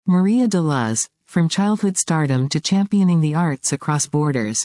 Maria de Luz, From Childhood Stardom to Championing the Arts Across Borders.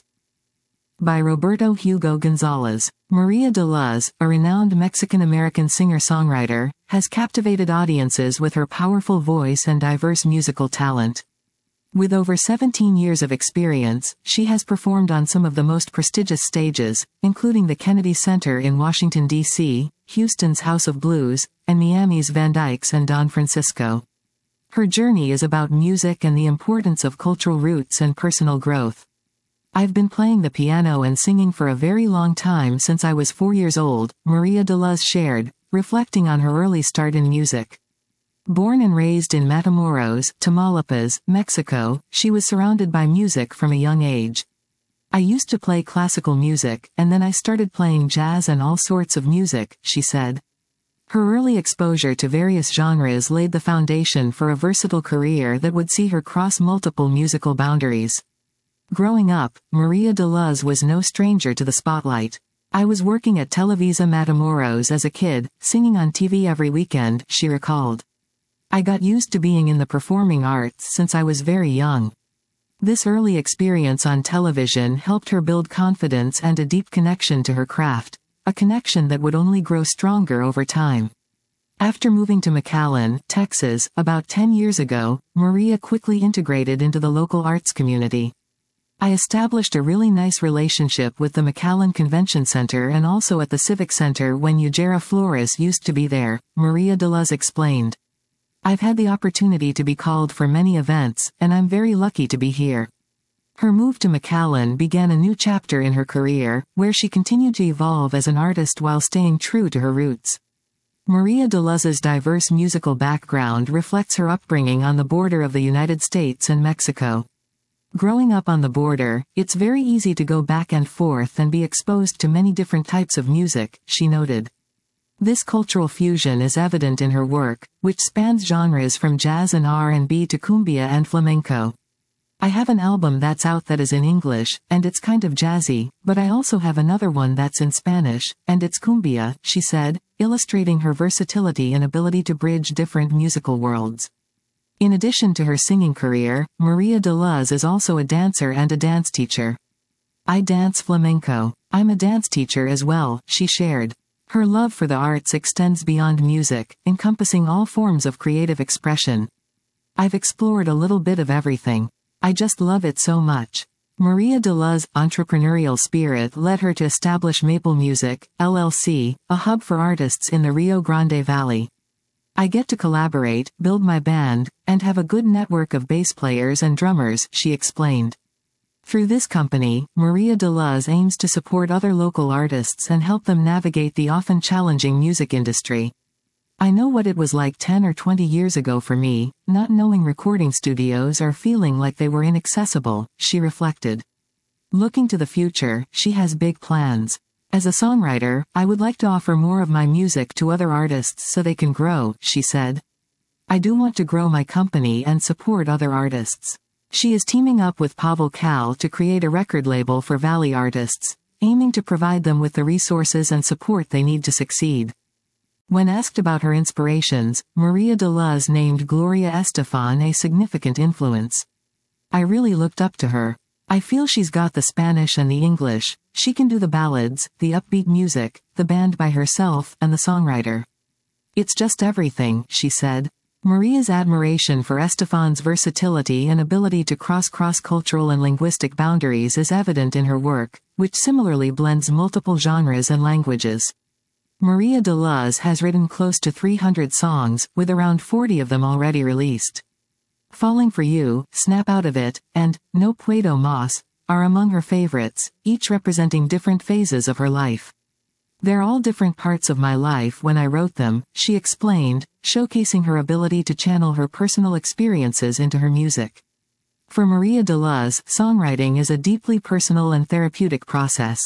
By Roberto Hugo Gonzalez. Maria de Luz, a renowned Mexican-American singer-songwriter, has captivated audiences with her powerful voice and diverse musical talent. With over 17 years of experience, she has performed on some of the most prestigious stages, including the Kennedy Center in Washington, D.C., Houston's House of Blues, and Miami's Van Dyke's and Don Francisco. Her journey is about music and the importance of cultural roots and personal growth. I've been playing the piano and singing for a very long time since I was 4 years old, Maria de Luz shared, reflecting on her early start in music. Born and raised in Matamoros, Tamaulipas, Mexico, she was surrounded by music from a young age. I used to play classical music, and then I started playing jazz and all sorts of music, she said. Her early exposure to various genres laid the foundation for a versatile career that would see her cross multiple musical boundaries. Growing up, Maria de Luz was no stranger to the spotlight. I was working at Televisa Matamoros as a kid, singing on TV every weekend, she recalled. I got used to being in the performing arts since I was very young. This early experience on television helped her build confidence and a deep connection to her craft, a connection that would only grow stronger over time. After moving to McAllen, Texas, about 10 years ago, Maria quickly integrated into the local arts community. I established a really nice relationship with the McAllen Convention Center and also at the Civic Center when Yujira Flores used to be there, Maria de Luz explained. I've had the opportunity to be called for many events, and I'm very lucky to be here. Her move to McAllen began a new chapter in her career, where she continued to evolve as an artist while staying true to her roots. Maria de Luz's diverse musical background reflects her upbringing on the border of the United States and Mexico. Growing up on the border, it's very easy to go back and forth and be exposed to many different types of music, she noted. This cultural fusion is evident in her work, which spans genres from jazz and R&B to cumbia and flamenco. I have an album that's out that is in English, and it's kind of jazzy, but I also have another one that's in Spanish, and it's cumbia, she said, illustrating her versatility and ability to bridge different musical worlds. In addition to her singing career, Maria de Luz is also a dancer and a dance teacher. I dance flamenco. I'm a dance teacher as well, she shared. Her love for the arts extends beyond music, encompassing all forms of creative expression. I've explored a little bit of everything. I just love it so much. Maria de Luz's entrepreneurial spirit led her to establish Maple Music, LLC, a hub for artists in the Rio Grande Valley. I get to collaborate, build my band, and have a good network of bass players and drummers, she explained. Through this company, Maria de Luz aims to support other local artists and help them navigate the often challenging music industry. I know what it was like 10 or 20 years ago for me, not knowing recording studios or feeling like they were inaccessible, she reflected. Looking to the future, she has big plans. As a songwriter, I would like to offer more of my music to other artists so they can grow, she said. I do want to grow my company and support other artists. She is teaming up with Pavel Cal to create a record label for Valley artists, aiming to provide them with the resources and support they need to succeed. When asked about her inspirations, Maria de Luz named Gloria Estefan a significant influence. I really looked up to her. I feel she's got the Spanish and the English, she can do the ballads, the upbeat music, the band by herself, and the songwriter. It's just everything, she said. Maria's admiration for Estefan's versatility and ability to cross cross-cultural and linguistic boundaries is evident in her work, which similarly blends multiple genres and languages. Maria de Luz has written close to 300 songs, with around 40 of them already released. Falling for You, Snap Out of It, and No Puedo Más are among her favorites, each representing different phases of her life. They're all different parts of my life when I wrote them, she explained, showcasing her ability to channel her personal experiences into her music. For Maria de Luz, songwriting is a deeply personal and therapeutic process.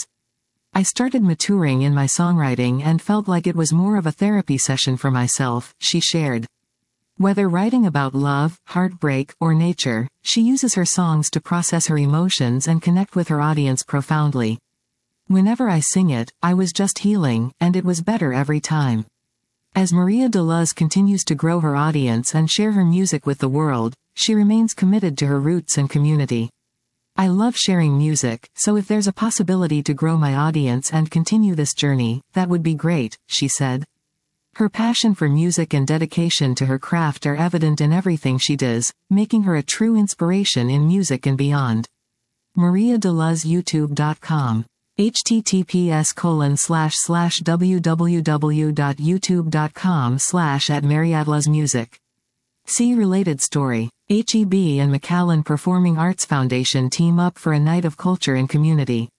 I started maturing in my songwriting and felt like it was more of a therapy session for myself, she shared. Whether writing about love, heartbreak, or nature, she uses her songs to process her emotions and connect with her audience profoundly. Whenever I sing it, I was just healing, and it was better every time. As Maria de Luz continues to grow her audience and share her music with the world, she remains committed to her roots and community. I love sharing music, so if there's a possibility to grow my audience and continue this journey, that would be great, she said. Her passion for music and dedication to her craft are evident in everything she does, making her a true inspiration in music and beyond. Maria de Luz YouTube.com. https://www.youtube.com/@mariadeluzmusic. See related story. HEB and McAllen Performing Arts Foundation team up for a night of culture and community.